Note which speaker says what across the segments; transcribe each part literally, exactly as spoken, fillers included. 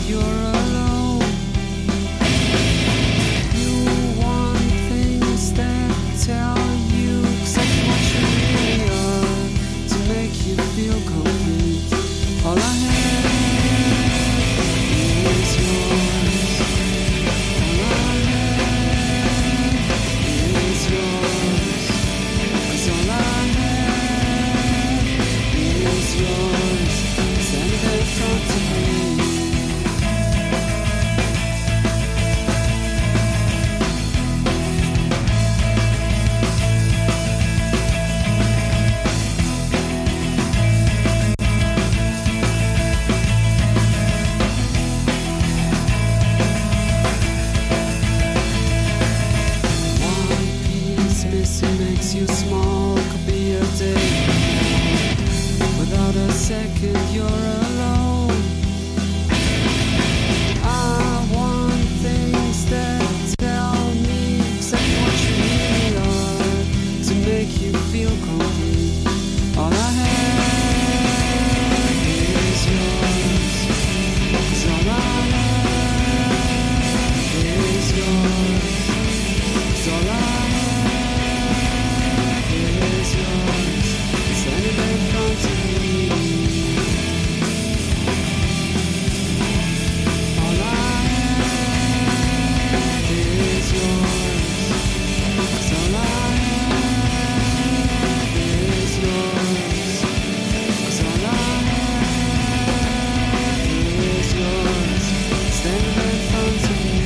Speaker 1: you're alone. You want things that tell you exactly what you really are, to make you feel complete. All I have is yours. All I have is yours. 'Cause all I have is yours. Standing in front of me. One piece missing makes you small. Could be a day. Without a second, you're alone. I want things that tell me exactly what you really are, to make you feel complete. All I have is yours. 'Cause all I have is yours. 'Cause all I have is yours. Standing in front of me. All I have is yours. 'Cause all I have is yours. 'Cause all I have is yours. Standing in front of me.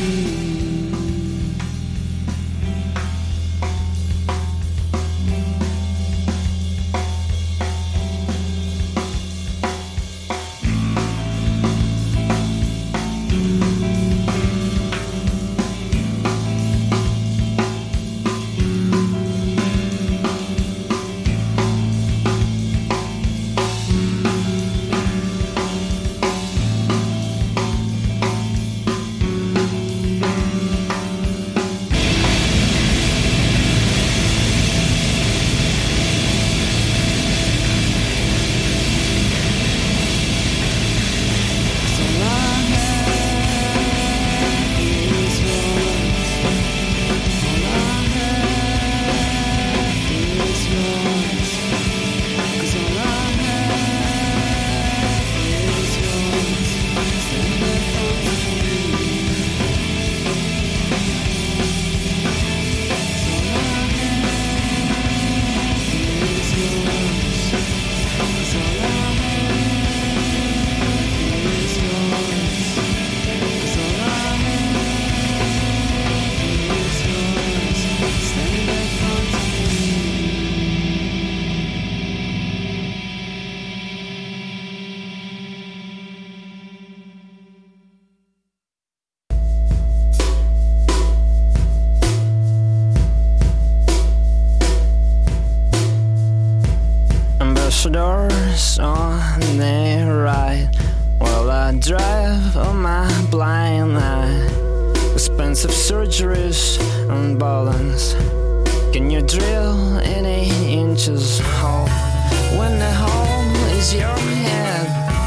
Speaker 1: Ambassadors on the right, while I drive on my blind eye. Expensive surgeries and balance. Can you drill any inches hole when the hole is your head?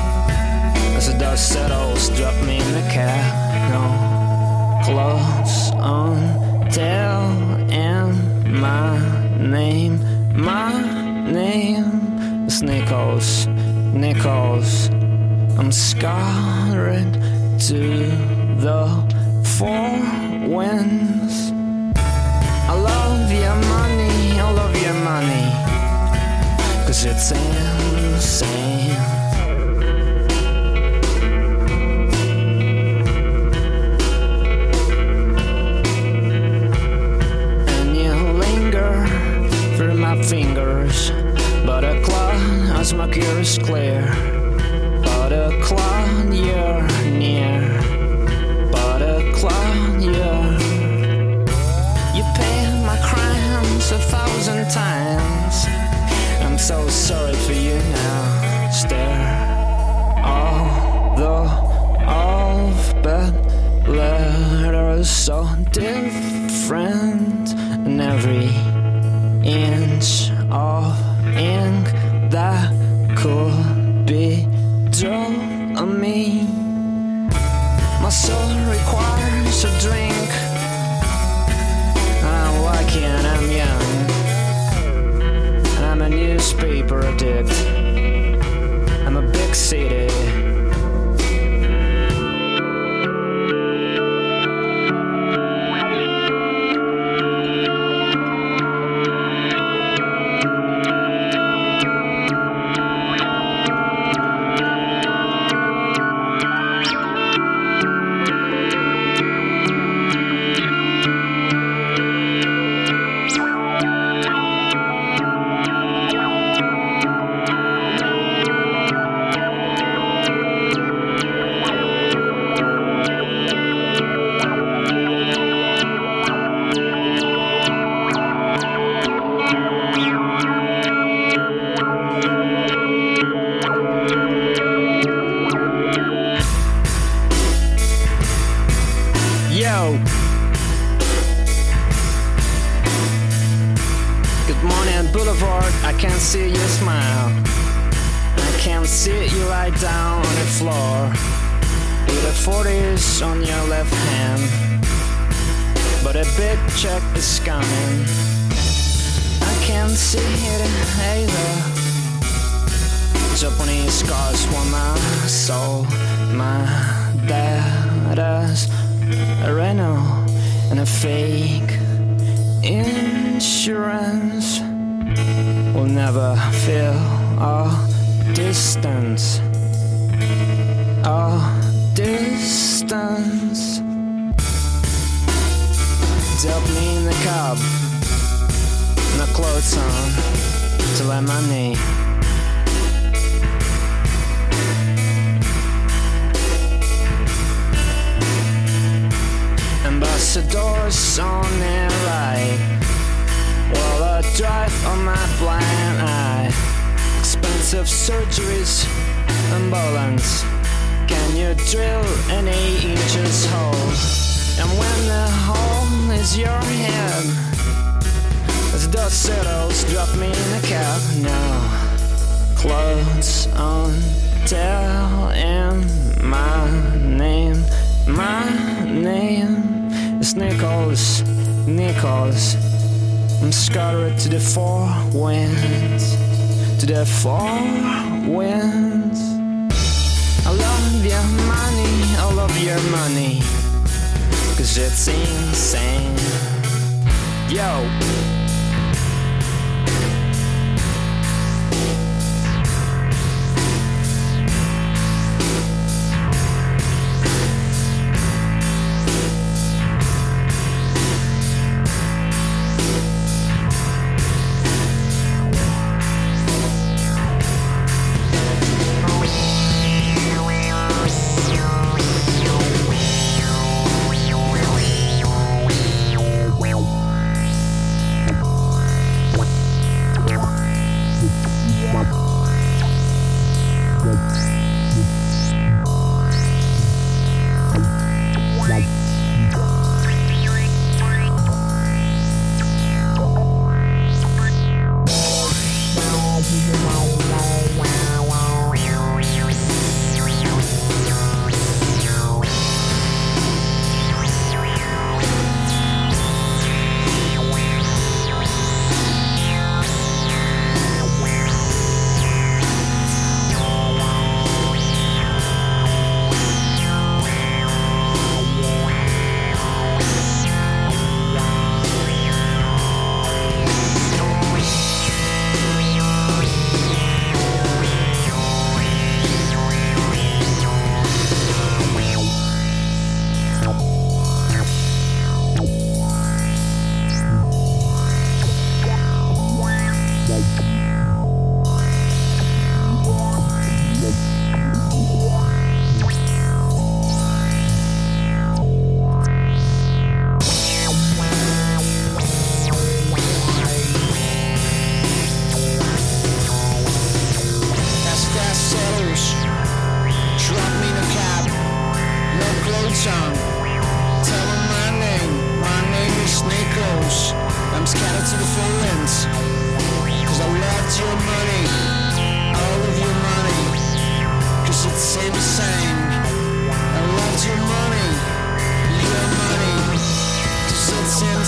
Speaker 1: As the dust settles, drop me in the cab. No clothes on, tell and my name, my name is Nichols, Nichols. I'm scarred to the four winds. I love your money, I love your money, 'cause it's insane. And you linger through my fingers, but a cloud as my cure is clear. But a cloud you're near, but a cloud you're. You pay my crimes a thousand times. I'm so sorry for you now. Stare all the alphabet letters so different, and every inch of ink that could be drawn on me.
Speaker 2: to drink. I'm lucky and I'm young, and I'm a newspaper addict. I'm a big city. Good morning, Boulevard. I can't see you smile. I can't see you lie down on the floor with the forties on your left hand. But a big check is coming. I can't see it either. Japanese scars for my soul. My dad has a Renault and a fake insurance. Will never feel our distance. Our distance. Help me in the cab, no clothes on, to let my knee. Ambassadors on their right, while I drive on my blind eye. Expensive surgeries, ambulance. Can you drill an eight inches hole? And when the hole is your head, as dust settles, drop me in a cab now. Clothes on, tell him my name. My name is Nicholas, Nicholas. I'm scattered to the four winds, to the four winds. I love your money, I love your money, 'cause it's insane. Yo.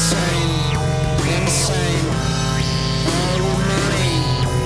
Speaker 2: insane, insane. Oh, money.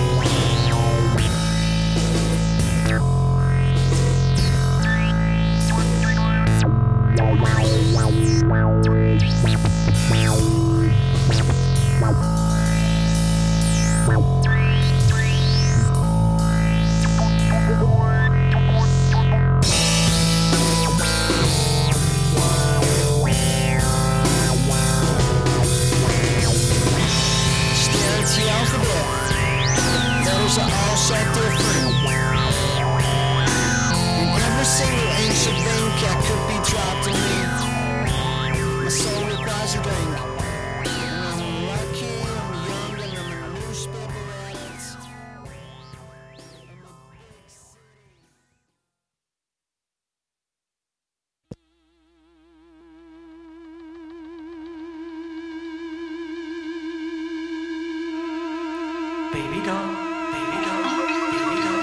Speaker 1: Baby doll, baby doll, baby doll.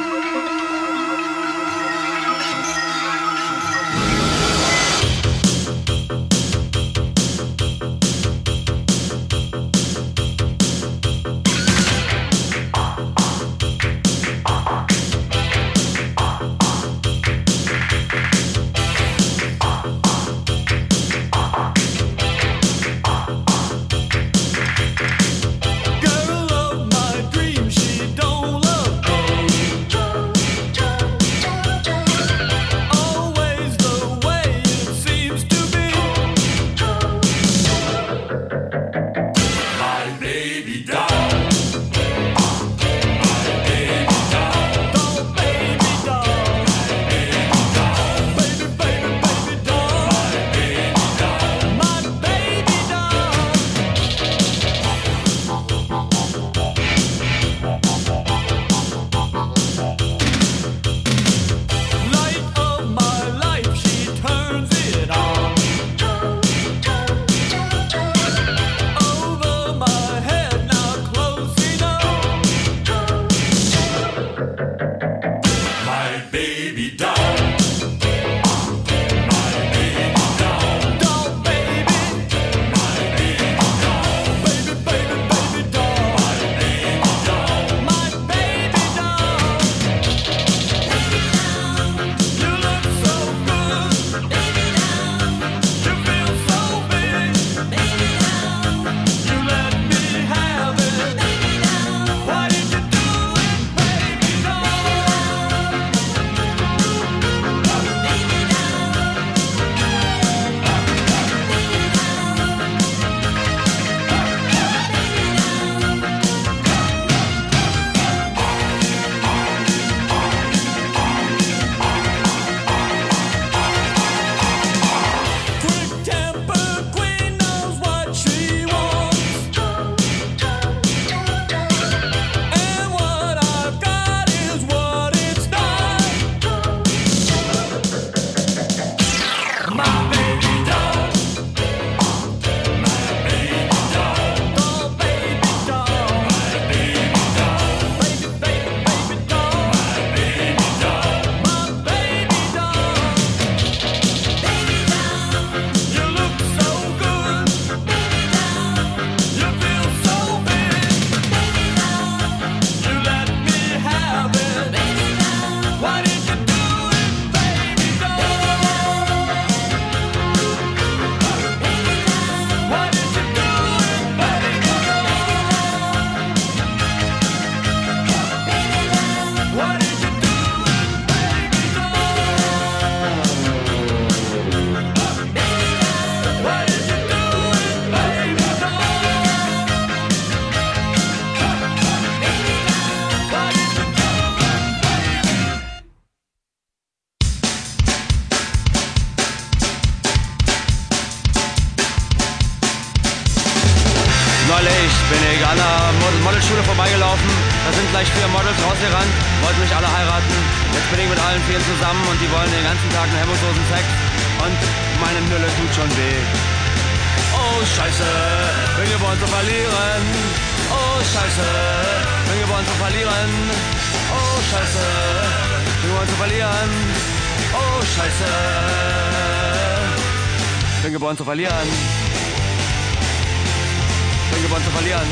Speaker 3: Neulich bin ich an der Modelschule vorbeigelaufen, da sind gleich vier Models rausgerannt, wollten mich alle heiraten. Jetzt bin ich mit allen vier zusammen und die wollen den ganzen Tag einen hemmungslosen Sex und meine Nülle tut schon weh. Oh Scheiße, bin geboren zu verlieren. Oh Scheiße, bin geboren zu verlieren. Oh Scheiße, bin geboren zu verlieren. Oh Scheiße, bin geboren zu verlieren. geboren zu verlieren.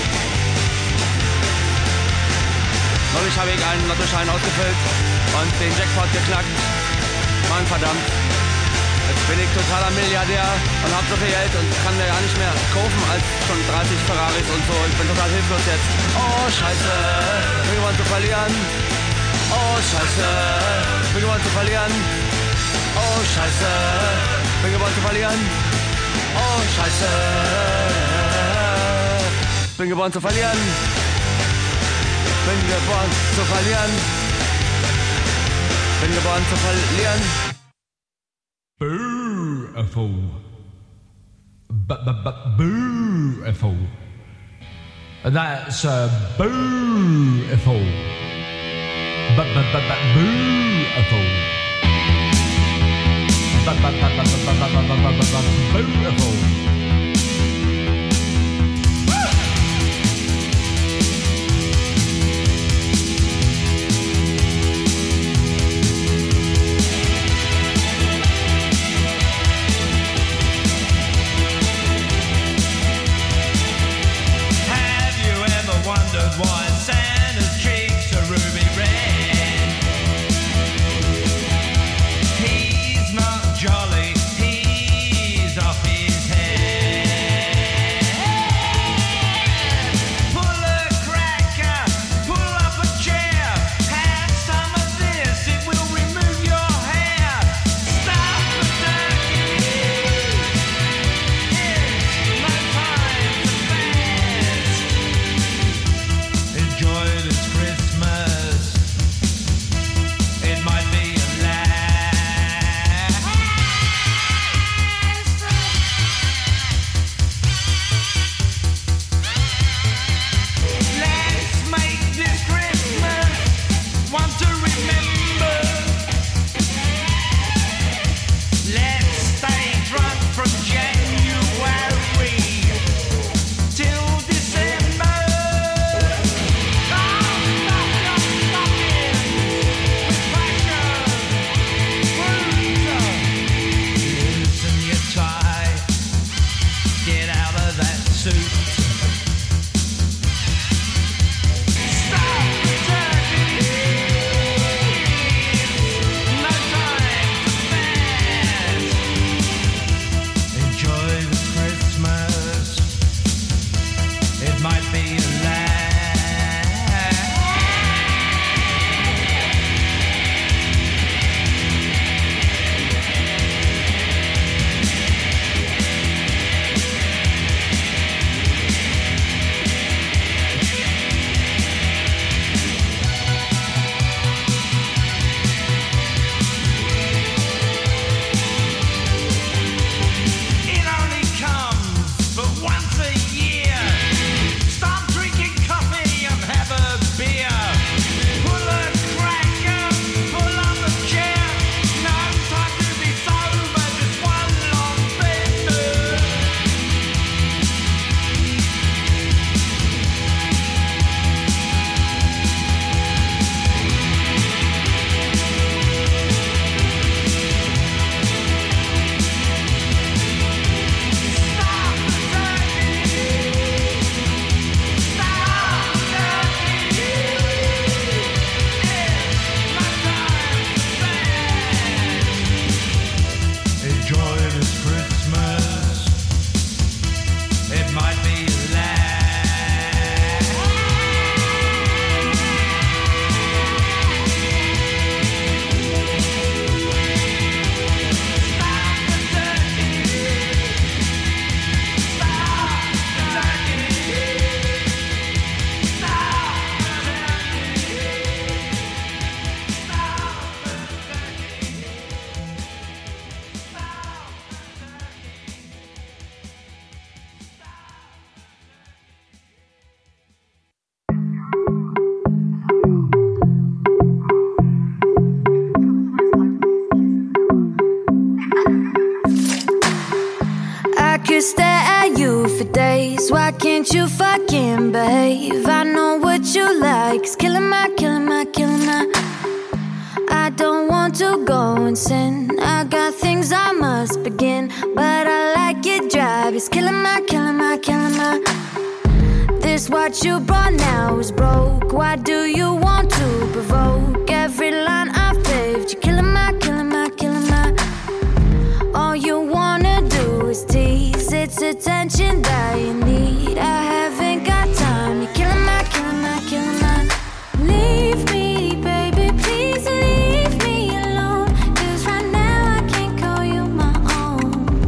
Speaker 3: Neulich habe ich einen Lottoschein ausgefüllt und den Jackpot geknackt. Mann, verdammt. Jetzt bin ich totaler Milliardär und hab so viel Geld und kann mir gar nicht mehr kaufen als schon dreißig Ferraris und so. Ich bin total hilflos jetzt. Oh, scheiße, bin gewonnen zu verlieren. Oh, scheiße, bin gewonnen zu verlieren. Oh, scheiße, bin gewonnen zu verlieren. Oh, scheiße, bin gewonnen zu verlieren. Bin geboren zu verlieren. Bin geboren zu verlieren.
Speaker 4: Beautiful. Beautiful. That's uh, beautiful. Beautiful. Beautiful.
Speaker 5: Why Santa's cheeks are ruby red? He's not jolly, he's off his head. Pull a cracker, pull up a chair. Have some of this, it will remove your hair. Stop the turkey, it's no time to fast. Enjoy this Christmas. It might be a last. Let's make this Christmas one to remember. Let's stay drunk from January till December. Loosen your tie, get out of that suit. Stop the turkey, no time for that. Enjoy the Christmas, it might be a last. It only comes but once a year. Stop drinking coffee and have a beer. Pull a cracker, pull up a chair. No time to be sober, just one long bender. Stop the turkey, stop the turkey. It's no time for that. Enjoy this Christmas, it might be a last. Stop the turkey, stop the turkey, stop the
Speaker 6: I could stare at you for days. Why can't you fucking behave? I know what you like. It's killing my, killing my, killing my. I don't want to go and sin. I got things I must begin, but I like it drive. It's killing my, killing my, killing my. Guess what you brought now is broke. Why do you want to provoke? Every line I've paved, you're killing my, killing my, killing my. All you wanna do is tease. It's attention that you need. I haven't got time. You're killing my, killing my, killing my. Leave me, baby, please leave me alone. 'Cause right now I can't call you my own.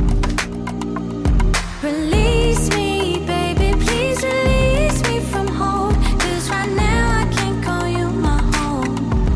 Speaker 6: Release me, baby, please release me from home. 'Cause right now I can't call you my own.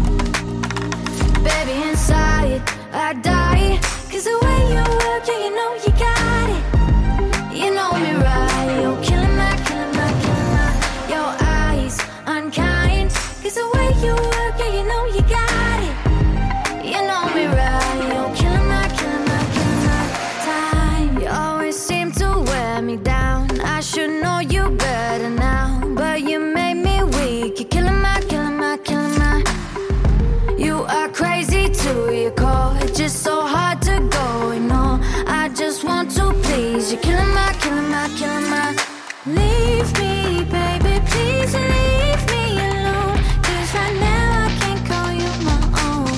Speaker 6: Baby, inside I die. 'Cause the way you work, yeah, you know you got it. You know me right. You're killing my, killing my, killing my. Your eyes unkind. 'Cause the way you work, yeah, you know you got it. You know me right. You're killing my, killing my, killing my time. You always seem to wear me down. I should know you better now, but you made me weak. You're killing my, killing my, killing my. You are crazy to your core. It's just so hard to go and on. I just want to please. You're killing my, killing my, killing my. Leave me, baby, please leave me alone. 'Cause right now I can't call you my own.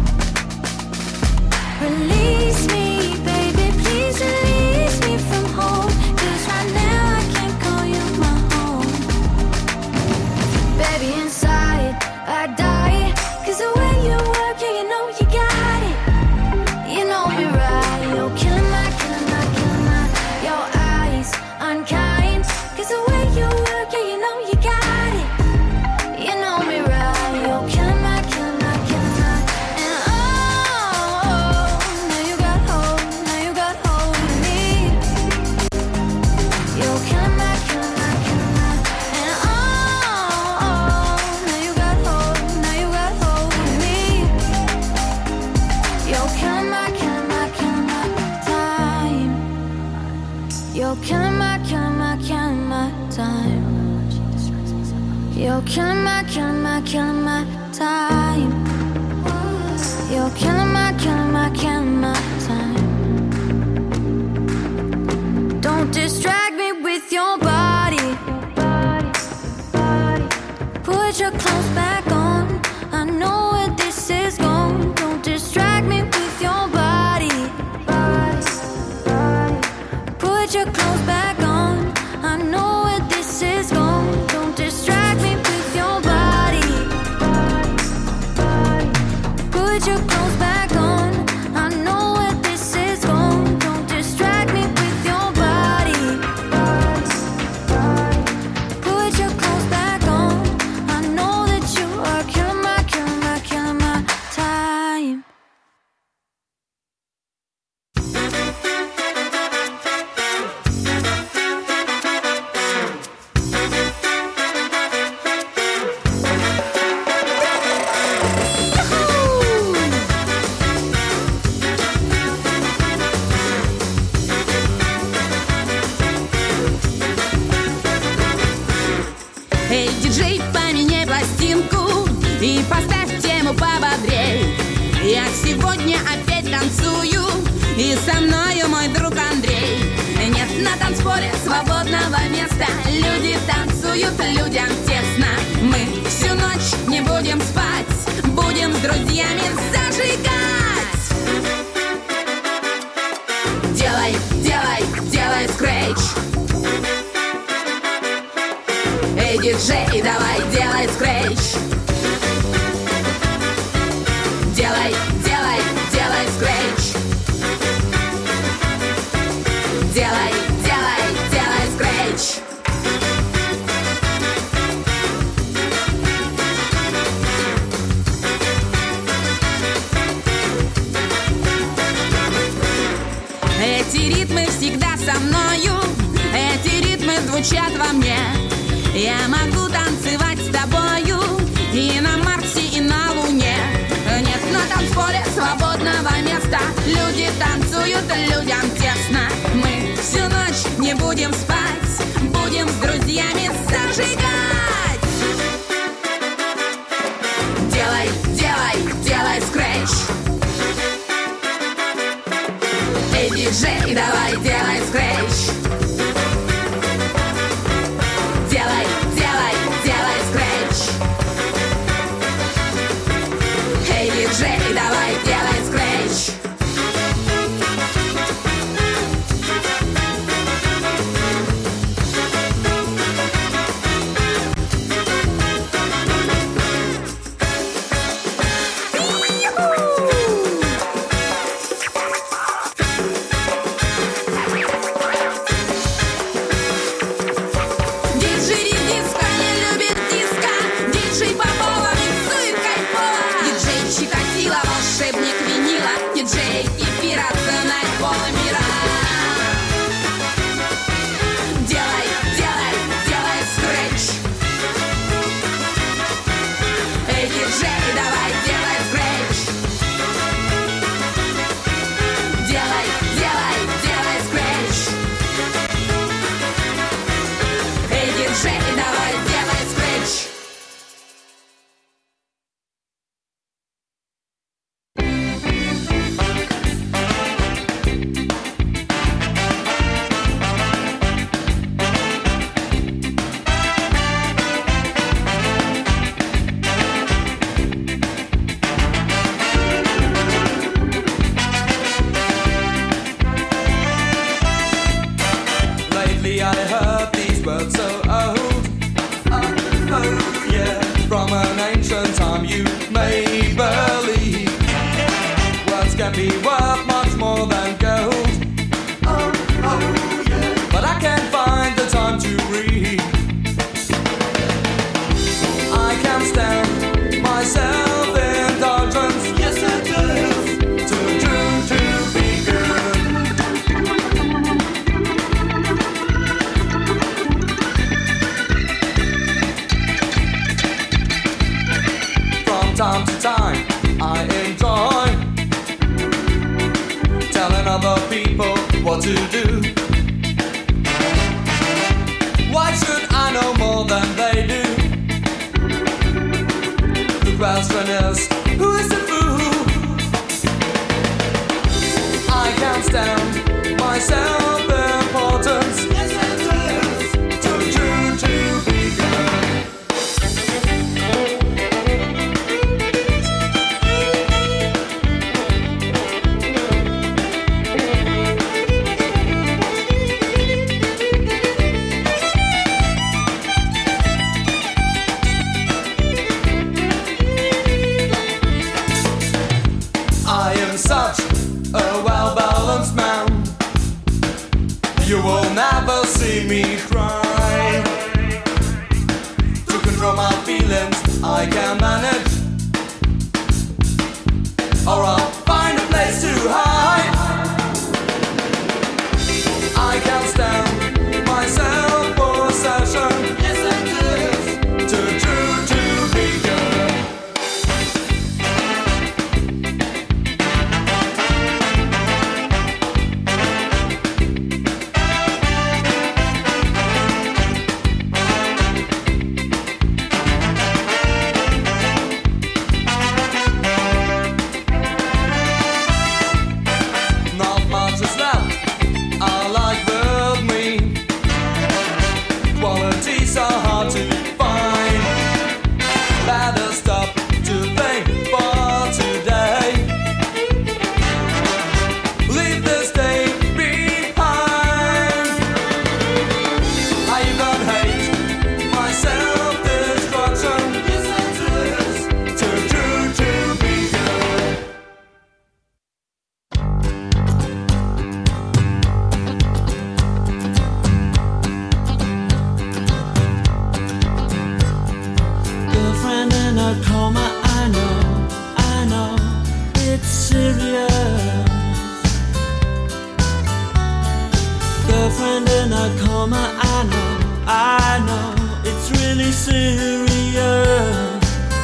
Speaker 6: Release me, baby, please release me from home. 'Cause right now I can't call you my own. Baby, inside I die. 'Cause the way you work, yeah, you know you got it. You know me right. You're killing my, killing my, killing my. Your eyes unkind. 'Cause the way you work, yeah, you know you got it. You know me right. You're killing my, killing my, killing my. And oh, now you got hold, now you got hold of me. You're killing my, killing my, killing my. And oh, now you got hold, now you got hold of me. You're killing my, killing my, killing my time. You're killing my, killing my, killing my time. You're killing my, killing my, killing my time. You're killing my, killing my, killing my time. Don't distract me with your body. Put your clothes back on. I know where this is going. Don't distract me with your body. Put your clothes back on. I know where this is going. Don't distract me with your body. Put your clothes back on. I know where this is going. Don't distract me with your body. Put your clothes back on. I know that you are killing my, killing my, killing my time.
Speaker 7: Эй, диджей, поменяй пластинку и поставь тему пободрей. Я сегодня опять танцую, и со мною мой друг Андрей. Нет на танцполе свободного места. Люди танцуют, людям тесно. Мы всю ночь не будем спать, будем с друзьями зажигать. Делай, делай, делай скретч. Эй, диджей, давай, делай скретч. Делай, делай, делай скретч. Делай, делай, делай скретч. Эти ритмы всегда со мною, эти ритмы звучат во мне. Я могу танцевать с тобою и на Марсе, и на Луне. Нет на танцполе свободного места. Люди танцуют, людям тесно. Мы всю ночь не будем спать, будем с друзьями зажигать. Делай, делай, делай скретч. Эй, диджей, давай, делай скретч. Делай,
Speaker 8: You will never see me cry. To control my feelings, I can manage, or I'll find a place to hide. I can't stand my self-possession. Yes, it is too true to be good. Not much is left. I like with me. Qualities are hard to find. Better stop to think for today. Leave this day behind. I even hate my self-destruction. Yes, it is too true to be good.
Speaker 1: Girlfriend in a coma, I know, I know, it's serious. Girlfriend in a coma, I know, I know, it's really serious.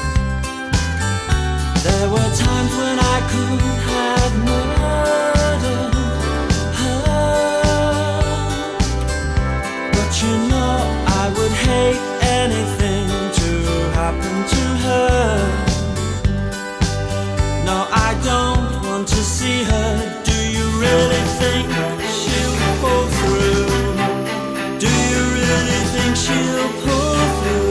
Speaker 1: There were times when I could have murdered her, but you know I would hate anything to happen to her. No, I don't want to see her. Do you really think she'll pull through? Do you really think she'll pull through?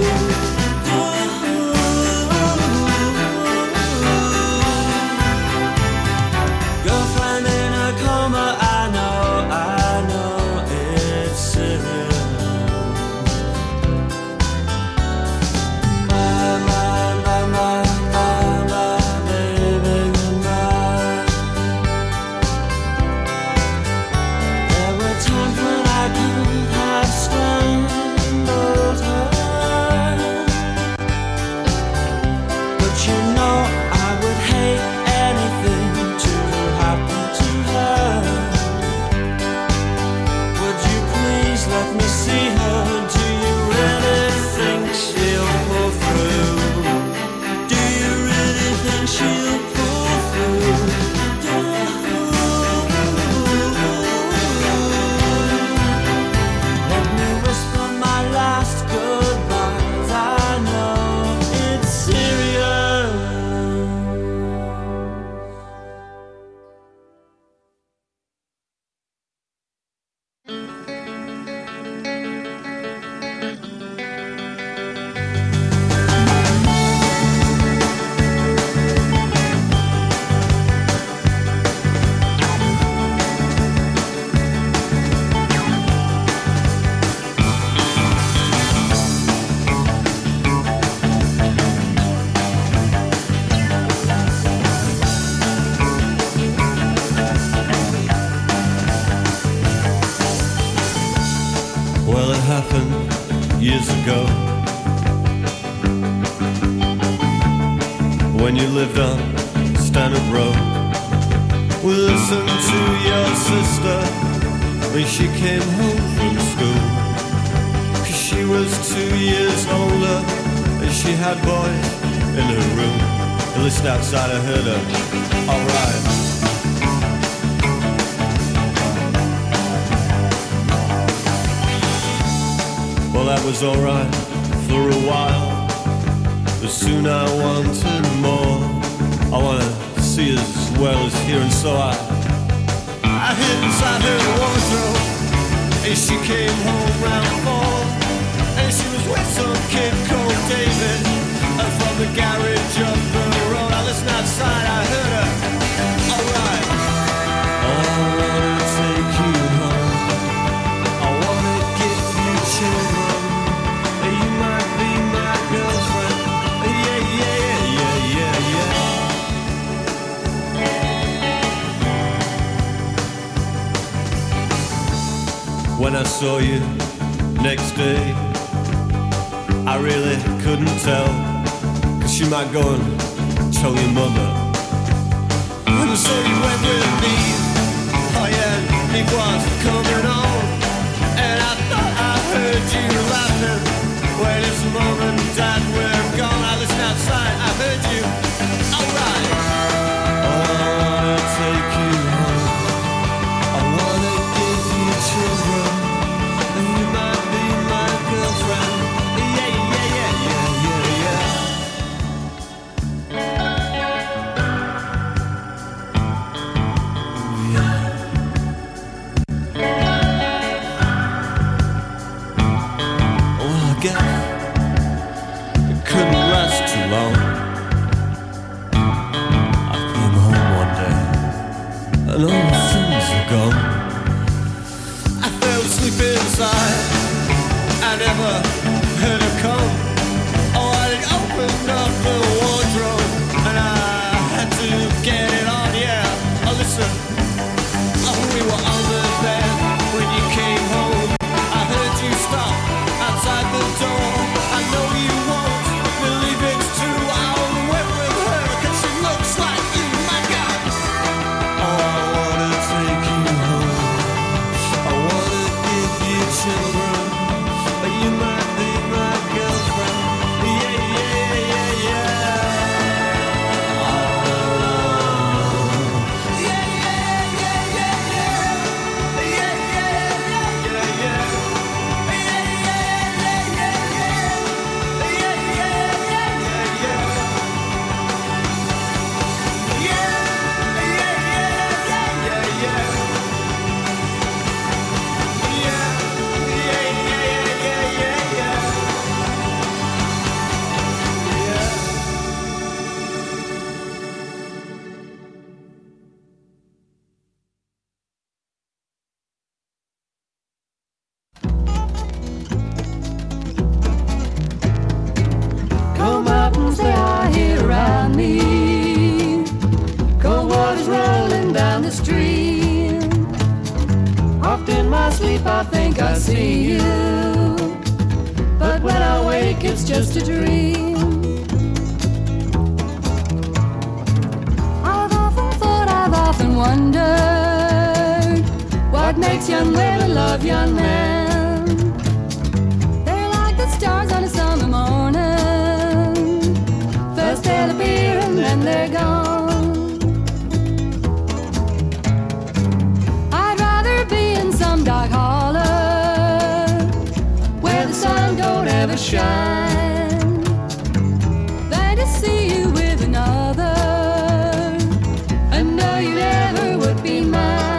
Speaker 1: Girlfriend in a coma, I know, I know it's serious. My, my, my, my, my, my baby goodbye. There were times when I could have strangled her, but you know I would hate anything to happen to her. Would you please let me see her? Do you really think she'll pull through? Do you really think she'll pull through? Let me whisper my last goodbyes. I know it's serious.
Speaker 8: Well, it happened years ago when you lived on Stanhope Road. We listened to your sister when she came home from school, 'cause she was two years older and she had boys in her room. And listened outside, I heard her, alright. Well, that was alright for a while, but soon I wanted more. I wanna see as well as hear, and so I I hid inside her wardrobe, and she came home round four, and she was with some kid called David, and from the garage up the road. I listened outside, I heard her, alright. I wanna take you home, I wanna give you children, and you might be my girlfriend. Yeah, yeah, yeah, yeah, yeah. when I saw you next day. I really couldn't tell, cause you might go and tell your mother. And so you went with me, oh yeah, it was coming on. And I thought I heard you laughing. Wait, it's mom and dad, we're gone. I listen outside, I heard you. Alright. I wanna take you home. I wanna give you children. And you might be my girlfriend. Yeah, yeah, yeah, yeah, yeah, yeah. It couldn't last too long. I came home one day and all the things were gone. I fell asleep inside. I never heard her come. Oh, I opened up the wardrobe and I had to get it on, yeah. Oh, listen, oh, we were on the bed when you came home. I heard you stop outside the door. I know you won't believe it's true. I'll went with her cause she looks like you, my God. Oh, I wanna take you home. I wanna give you children. But you might be my girlfriend. Yeah, yeah, yeah, yeah. Oh. Yeah, yeah, yeah, yeah, yeah. Yeah, yeah, yeah, yeah, yeah.
Speaker 1: Cold mountains, they are here around me. Cold waters rolling down the stream. Oft in my sleep I think I see you, but when I wake it's just a dream. I've often thought, I've often wondered, what makes young women love young men? They're like the stars on a summer morning. First they'll appear and then they're gone. I'd rather be in some dark holler where the sun don't ever shine than to see you with another and know you never would be mine.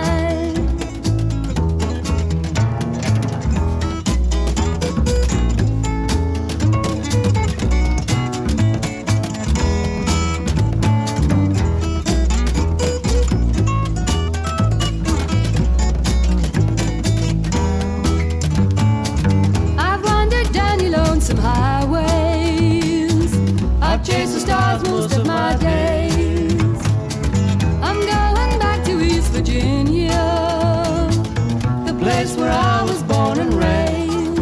Speaker 1: I've wandered down your lonesome highways. I've chased the stars most of my days. I'm going back to East Virginia, the place where I was born and raised.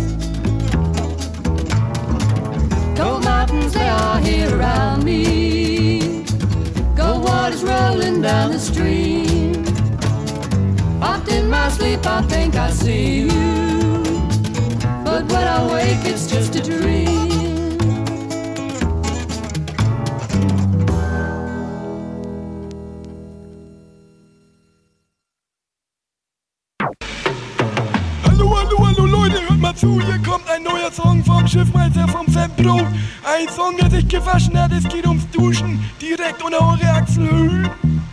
Speaker 1: Cold mountains, they are here around me. Cold waters rolling down the stream. Oft in my sleep I think I see you, but when I wake it's just a dream.
Speaker 9: Hallo, hallo, hallo Leute, hört mal zu, hier kommt ein neuer Song vom Schiffmeister vom Sam Pro. Ein Song, der sich gewaschen hat, es geht ums Duschen, direkt unter eure Achselhöhlen.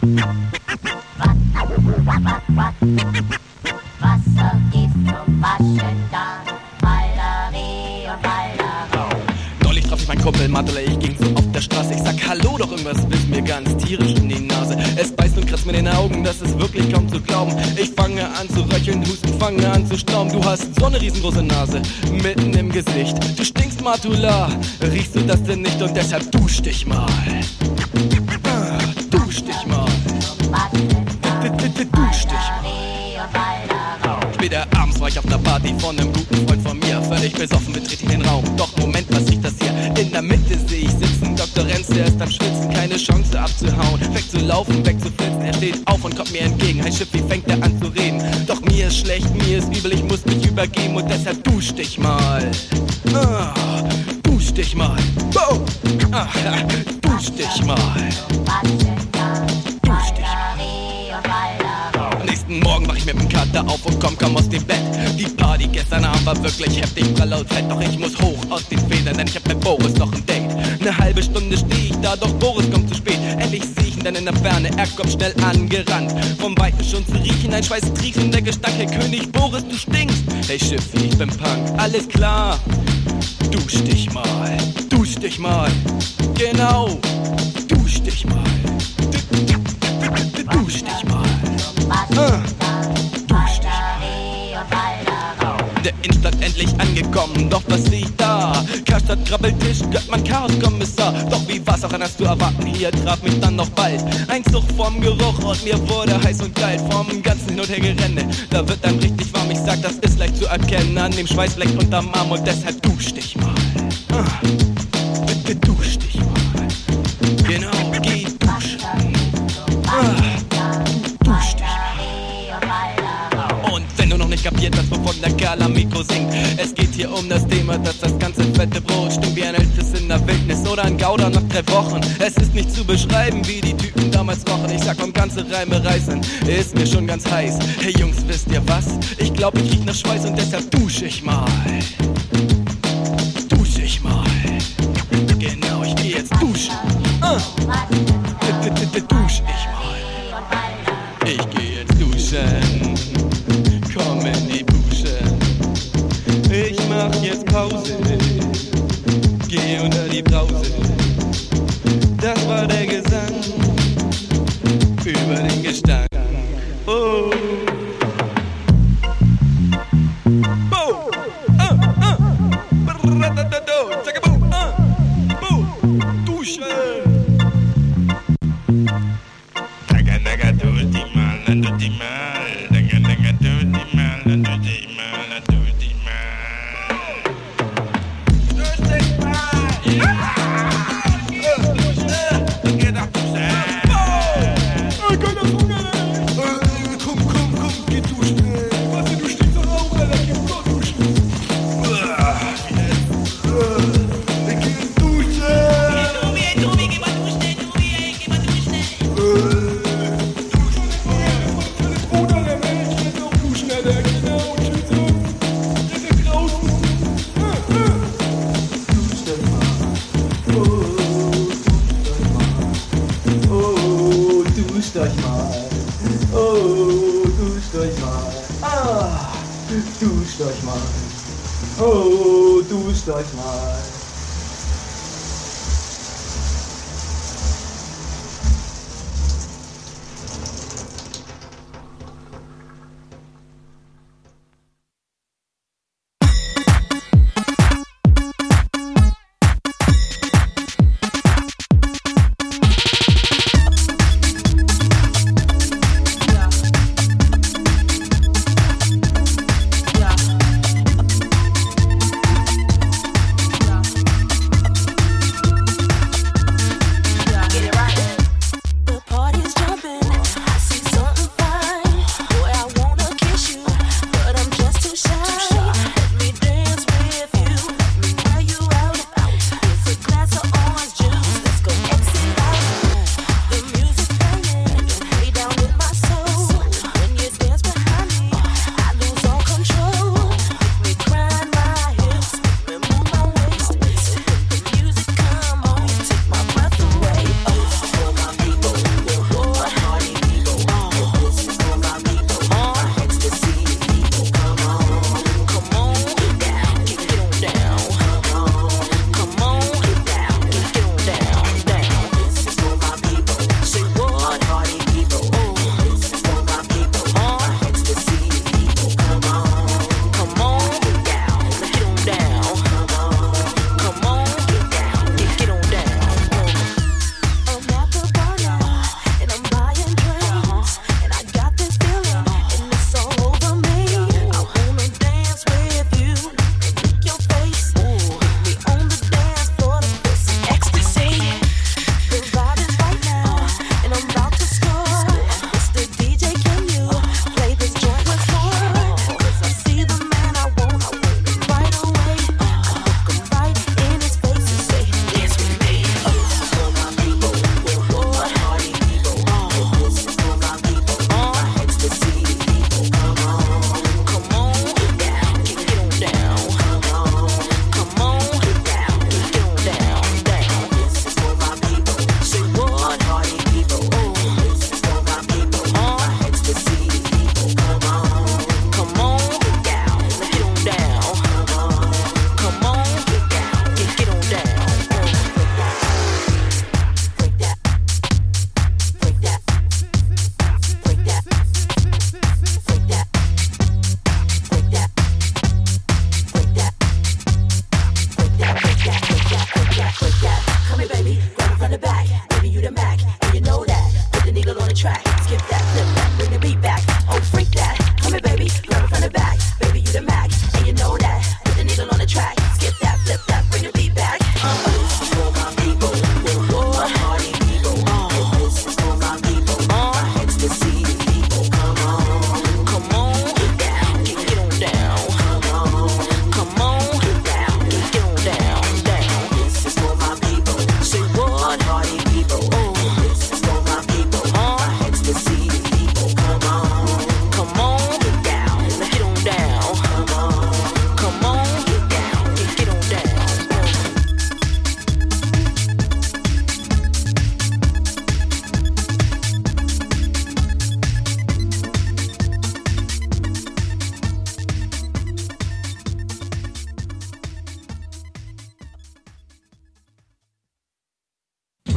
Speaker 10: Wassergift zum Waschen da, Malerie und Malerei.
Speaker 9: Neulich traf ich meinen Kumpel Matele, ich ging so auf der Straße. Ich sag Hallo, doch irgendwas bist mir ganz tierisch in die Nase. Es beißt und kratzt mir in den Augen, das ist wirklich kaum zu glauben. Ich fange an zu röcheln, husten, fange an zu staunen. Du hast so eine riesengroße Nase, mitten im Gesicht. Du stinkst Matula, riechst du das denn nicht und deshalb dusch dich mal. Ah, dusch dich mal. Dusch dich mal. Später abends war ich auf einer Party von einem guten Freund von mir. Völlig besoffen betritt ich den Raum. Doch Moment, was riecht das hier? In der Mitte sehe ich sitzen Doktor Renz, der ist am Schwitzen. Keine Chance abzuhauen, wegzulaufen, wegzuflitzen. Er steht auf und kommt mir entgegen. Hey Schiff, wie fängt er an zu reden? Doch mir ist schlecht, mir ist übel, ich muss mich übergeben. Und deshalb dusch dich mal. Ah, dusch dich mal. Oh, ah, dusch dich mal. Dusch dich mal. Am nächsten Morgen wach ich mit dem Kater auf und komm kaum aus dem Bett. Die Party gestern Abend war wirklich heftig, prall und fett. Doch ich muss hoch aus den Federn, denn ich hab bei Boris noch entdeckt. Eine halbe Stunde steh ich da, doch Boris kommt zu spät. Endlich seh ich ihn dann in der Ferne, er kommt schnell angerannt. Vom Weiten schon zu riechen, ein schweißtriefender Gestank. Hey König Boris, du stinkst. Hey Schiffi, ich bin Punk, alles klar. Dusch dich mal, dusch dich mal. Genau, dusch dich mal. Dusch dich mal. Ah. Dusch dich mal. Der Innenstadt endlich angekommen, doch was seh ich da? Karstadt, Grabbeltisch, Göttmann, Chaoskommissar. Doch wie war's auch anders zu erwarten, hier traf mich dann noch bald ein Zug vom Geruch und mir wurde heiß und kalt. Vom ganzen Hin- und Hergerenne, da wird einem richtig warm. Ich sag, das ist leicht zu erkennen an dem Schweißfleck unterm Arm. Und deshalb dusch dich mal. Ah. Bitte dusch dich mal. Genau, geh duschen. Ah. Dusch dich mal. Und wenn du noch nicht kapiert hast, wovon der Kerl am Mikro singt, es geht hier um das Thema, dass das ganze fette Brot stinkt wie ein Elfes in der Wildnis oder ein Gouda nach drei Wochen. Es ist nicht zu beschreiben, wie die Typen damals rochen. Ich sag, um ganze Reime reißen, ist mir schon ganz heiß. Hey Jungs, wisst ihr was? Ich glaub, ich riech nach Schweiß und deshalb dusch ich mal. Dusch ich mal. Genau, ich geh jetzt duschen. Ah. Dusch ich mal. Ich geh jetzt duschen. Komm in die Dusche. Ich mach jetzt Pause. Geh unter die Brause. Das war der Gesang über den Gestank. Oh. Bo. Ah, ah. Bradadado. Zagabu. Ah. Bo. Duschen. Daga, daga, du dich mal, du dich mal. Daga, daga, du dich mal, du dich mal, du dich mal. Du dich mal. Ja.
Speaker 11: Duscht euch mal. Oh, duscht euch mal.
Speaker 7: Yeah.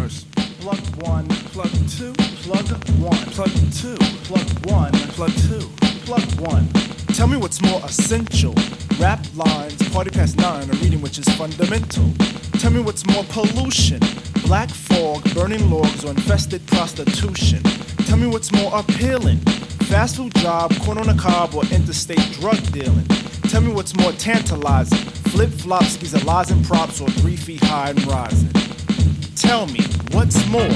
Speaker 12: first. Plug one, plug two, plug one, plug two, plug one, plug two, plug one. Tell me what's more essential. Rap lines, party past nine, a reading which is fundamental. Tell me what's more pollution. Black fog, burning logs, or infested prostitution. Tell me what's more appealing. Fast food job, corn on the cob, or interstate drug dealing. Tell me what's more tantalizing. Flip-flops, skis, and lies and props, or three feet high and rising. Tell me what's more.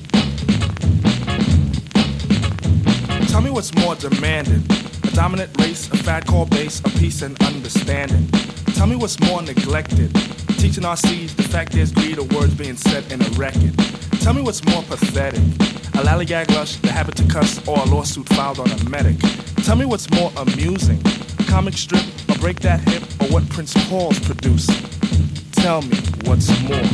Speaker 12: Tell me what's more demanding. A dominant race, a fad called base, a peace and understanding. Tell me what's more neglected. Teaching our seeds the fact there's greed, or words being said in a record. Tell me what's more pathetic. A lollygag lush, the habit to cuss, or a lawsuit filed on a medic. Tell me what's more amusing. A comic strip, or break that hip, or what Prince Paul's producing. Tell me what's more.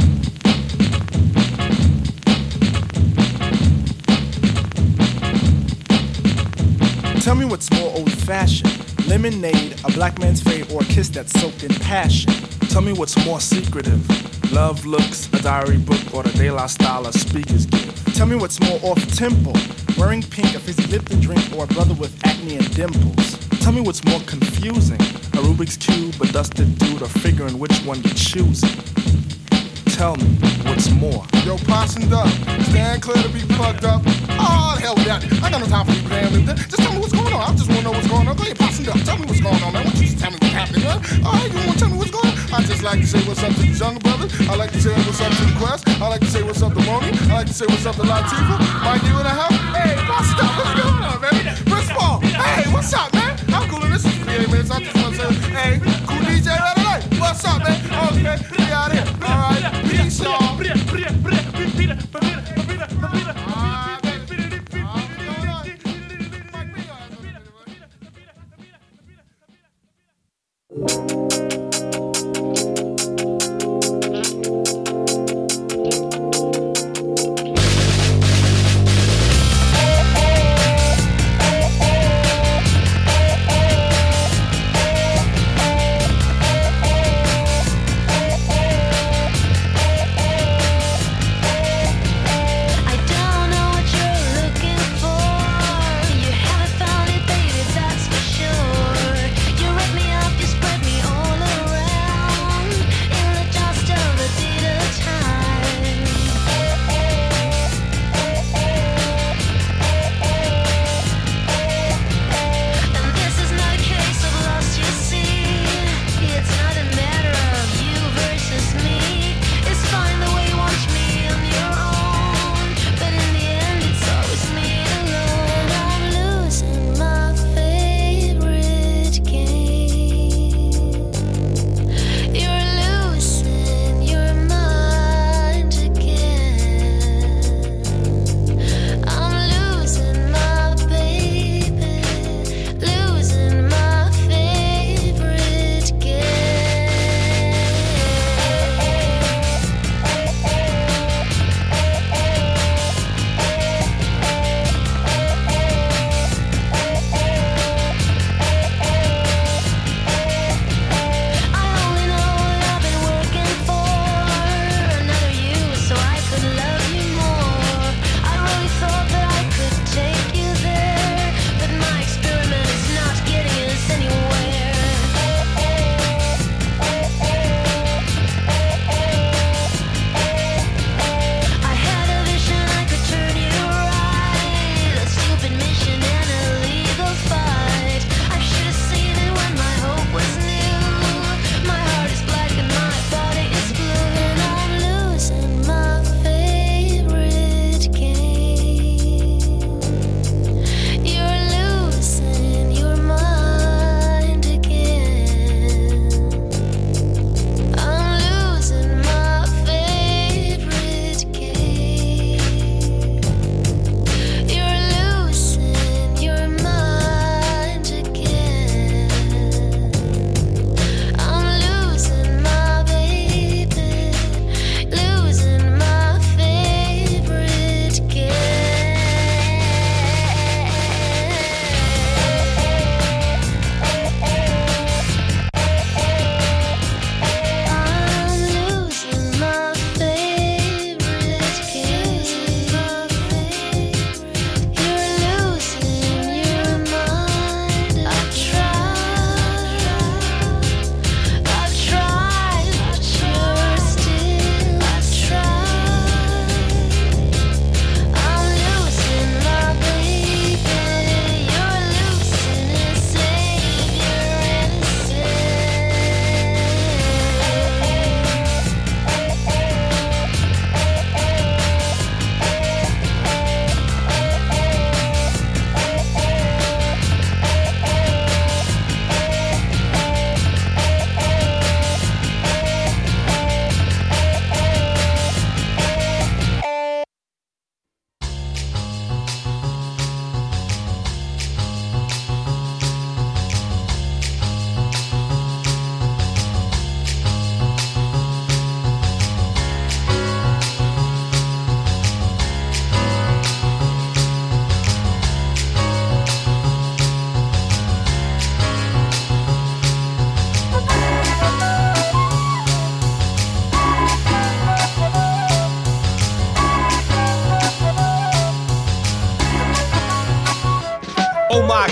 Speaker 12: Tell me what's more old-fashioned. Lemonade, a black man's fate, or a kiss that's soaked in passion. Tell me what's more secretive. Love looks, a diary book, or the De La style of speakers give. Tell me what's more off-tempo. Wearing pink, a fizzy Lipton drink, or a brother with acne and dimples. Tell me what's more confusing. A Rubik's Cube, a dusted dude, or figuring which one you're choosing. Tell me what's more.
Speaker 13: Yo, possum up. Stand clear to be plugged up. Oh, the hell with that. I got no time for you damn thing. Just tell me what's going on. I just want to know what's going on. Go ahead, possum up. Tell me what's going on, man. Why don't you just tell me what's happening, man? All right, you want to tell me what's going on? I just like to say what's up to these younger brothers. I like to say what's up to the Quest. I like to say what's up to Moni. I like to say what's up to Latifah. Mike, you in the house? Hey, possum up. What's going on, man? Prince Paul. Hey, what's up, man? I'm cool in this is three minutes. I just want to say, hey, cool D J right away. What's up, man? Okay, we out here. All right, peace, y'all.
Speaker 14: Hey,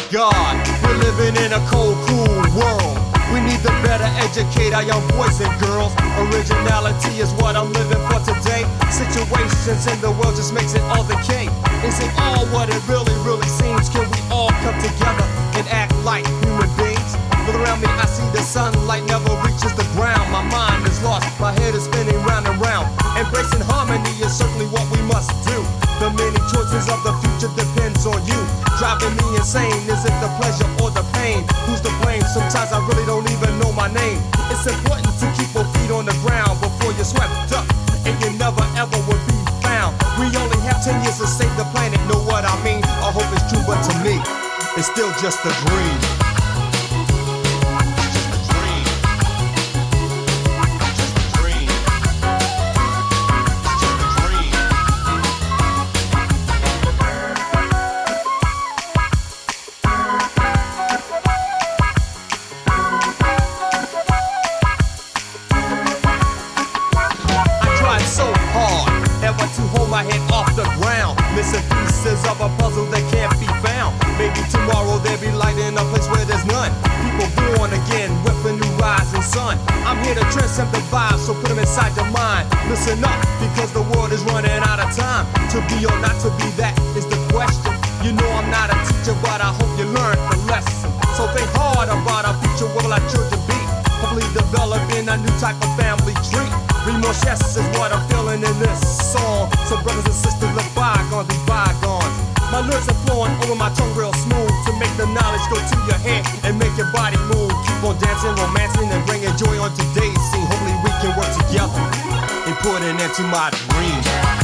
Speaker 14: God, we're living in a cold, cruel world. We need to better educate our young boys and girls. Originality is what I'm living for today. Situations in the world just makes it all decay. Is it all what it really, really seems? Can we all come together and act like human beings? Look around me, I see the sunlight never reaches the ground. My mind is lost, my head is spinning round and round. Embracing harmony is certainly what we must do. The many choices of the future depends on you. Driving me insane, is it the pleasure or the pain? Who's to blame? Sometimes I really don't even know my name. It's important to keep your feet on the ground before you're swept up, and you never ever will be found. We only have ten years to save the planet, know what I mean? I hope it's true, but to me, it's still just a dream. Missing pieces of a puzzle that can't be found. Maybe tomorrow there'll be light in a place where there's none. People born again with a new rising sun. I'm here to transcend the vibe, so put them inside your mind. Listen up, because the world is running out of time. To be or not to be, that is the question. You know I'm not a teacher, but I hope you learned the lesson. So think hard about our future, what will our children be? Hopefully developing a new type of family tree. Remorse, yes, is what I'm feeling in this song. So brothers and sisters, let bygones be bygones. My lyrics are flowing over my tongue real smooth to make the knowledge go to your head and make your body move. Keep on dancing, romancing, and bringing joy on today's scene. Hopefully we can work together and put an end to my dreams.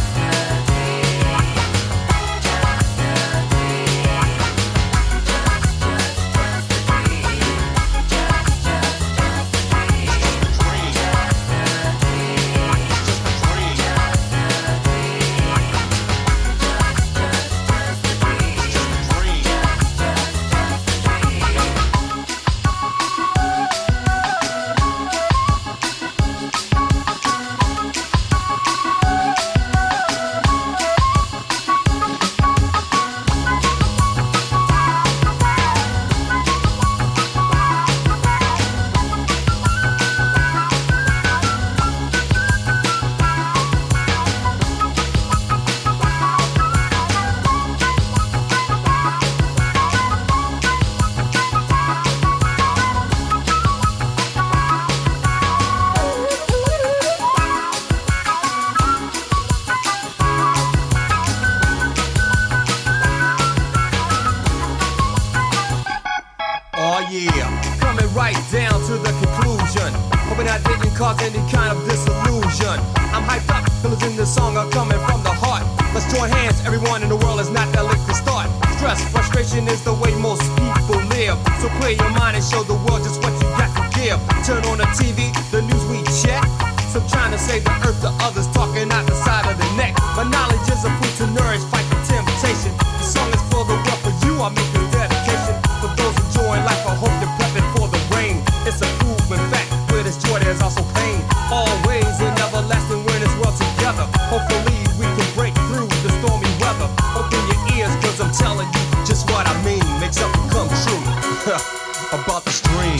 Speaker 14: Cause any kind of disillusion. I'm hyped up, feelings in this song are coming from the heart. Let's join hands, everyone in the world is not that late to start. Stress, frustration is the way most people live. So clear your mind and show the world just what you got to give. Turn on the T V, the news we check. Some trying to save the earth, the others talking out the side of the neck. My knowledge is a food to nourish, fight the temptation. The song is for the world, for you I make this dedication. For those enjoying life, I hope you're prepping for the rain. It's a proven fact, where there's joy there's also pain. Always and everlasting, we're in this world together. Hopefully we can break through the stormy weather. Open your ears, cause I'm telling you just what I mean. Make something come true about this dream.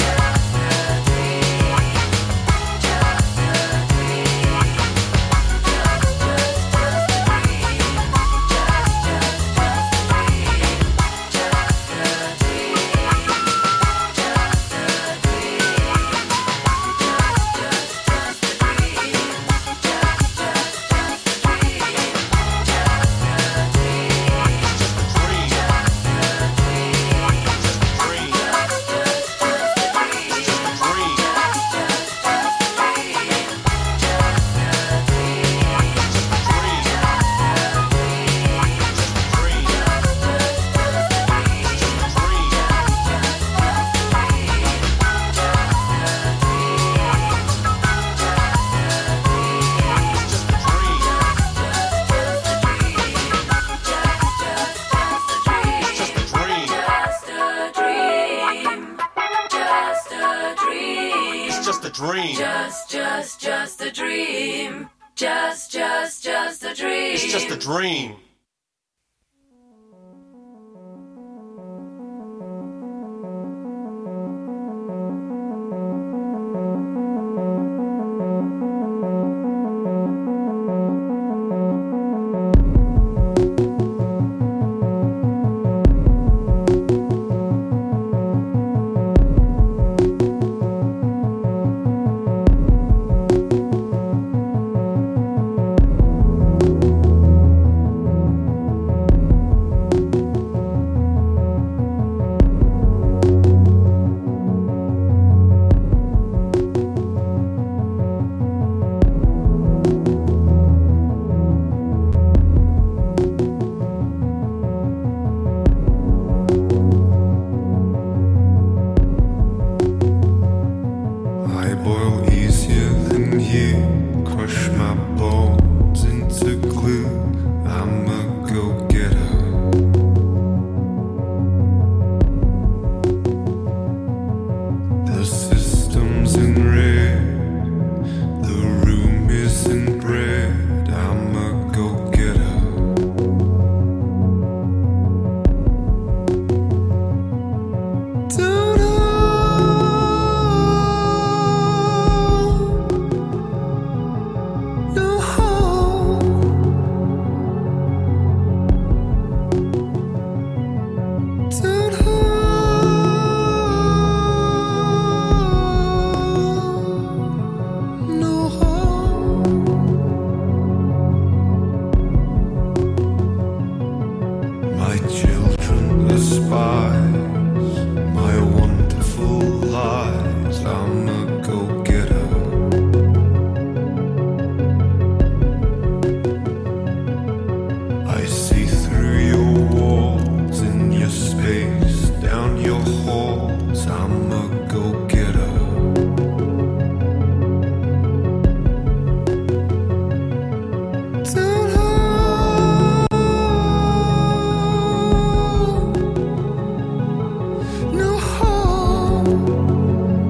Speaker 15: dream. Just, just, just a dream. Just, just, just a dream.
Speaker 8: It's just a dream.
Speaker 16: lies. I'm a ghost.